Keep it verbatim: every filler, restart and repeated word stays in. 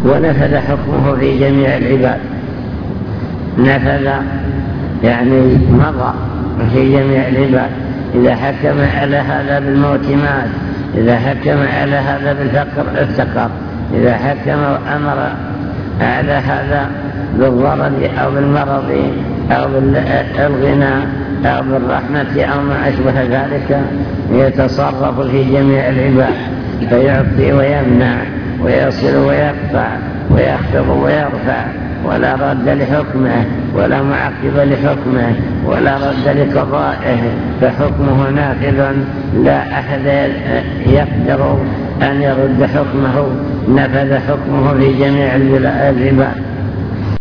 ونفذ حكمه في جميع العباد. نفذ يعني مضى في جميع العباد. إذا حكم على هذا بالموت مات، إذا حكم على هذا بالفقر افتقر، إذا حكم وأمر على هذا بالضرر أو بالمرض أو بالغنى أو بالرحمة أو ما أشبه ذلك يتصرف في جميع العباد، فيعطي ويمنع ويصل ويقطع ويخفض ويرفع، ولا رد لحكمه ولا معقب لحكمه ولا رد لقضائه، فحكمه نافذ لا أحد يقدر أن يرد حكمه. نفذ حكمه في جميع العباد.